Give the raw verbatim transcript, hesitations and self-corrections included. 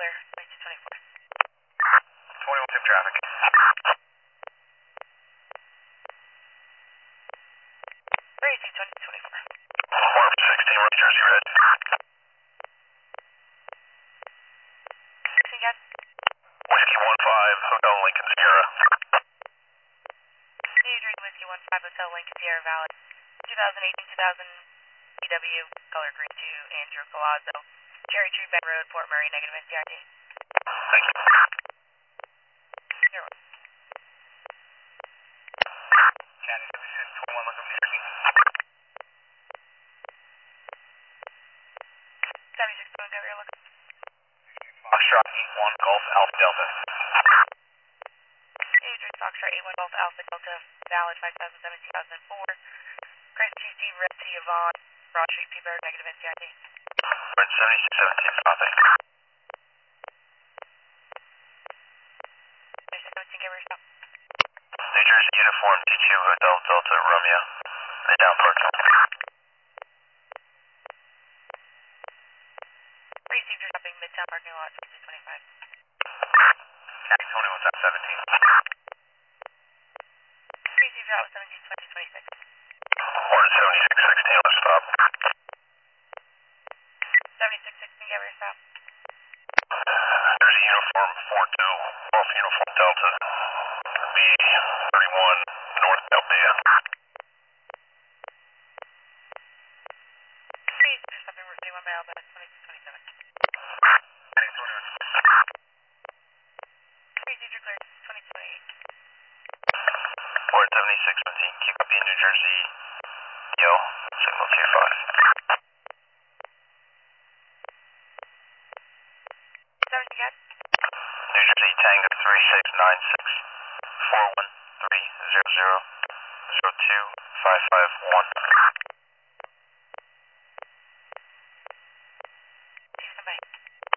clear, twenty-two twenty-four. twenty-one tip traffic. Crazy, twenty-two twenty-four. one sixteen, West Jersey Red. Again? Whiskey one five, Hotel Lincoln Sierra. New Jersey Whiskey one five, Hotel Lincoln Sierra Valley. twenty eighteen two thousand C W, color green to Andrew Colazzo. Cherry Tree Bend Road, Port Murray, negative N C R T. Thank you. You're welcome. Channing, twenty-one, look up New Jersey. seventy-six, go over your look. Foxtrot eight one, Golf Alpha Delta. New Jersey Foxtrot eight one Golf Alpha Delta, valid five thousand seven, two thousand four. Christ G C, Red City Yvonne, Broad Street, Peaberg, negative N C R T. Red seventy-six seventeen, nothing. seventy-six seventeen, give her a stop. New Jersey Uniform D two, Hotel Delta Romeo. Midtown Parking. Received your stopping Midtown parking lot, twenty-two twenty-five. Channing, twenty-one seventeen. Received route seventeen twenty twenty-six. Hornet seventy-six sixteen, let's stop. seventy-six sixteen, give her a stop. Jersey Uniform four two, Golf Uniform Delta. B thirty-one, North Delta. Received your stopping Route thirty-one by Alba, twenty-two twenty-seven. Channing, twenty-one. Received your clear, twenty-two twenty-eight. Hornet seventy-six seventeen, keep up in New Jersey. Yo, signal two five. seventy again? New Jersey Tango three six nine six, four one three zero zero, zero two five five one.